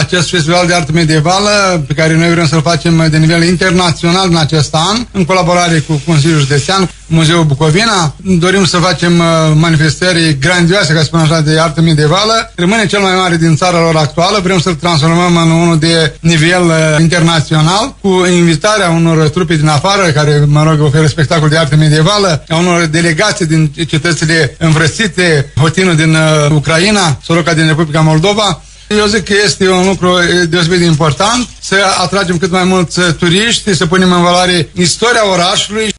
acest festival de artă medievală, pe care noi vrem să-l facem de nivel internațional în acest an, în colaborare cu Consiliul Județean, Muzeul Bucovina. Dorim să facem manifestări grandioase, ca să spun așa, de artă medievală. Rămâne cel mai mare din țara lor actuală. Vrem să-l transformăm în unul de nivel internațional, cu invitarea unor trupe din afară, care, mă rog, oferă spectacol de artă medievală, a unor delegații din cetățile învrățite, Hotinul din Ucraina, Soroca din Republica Moldova. Eu zic că este un lucru deosebit de important să atragem cât mai mulți turiști, să punem în valoare istoria orașului.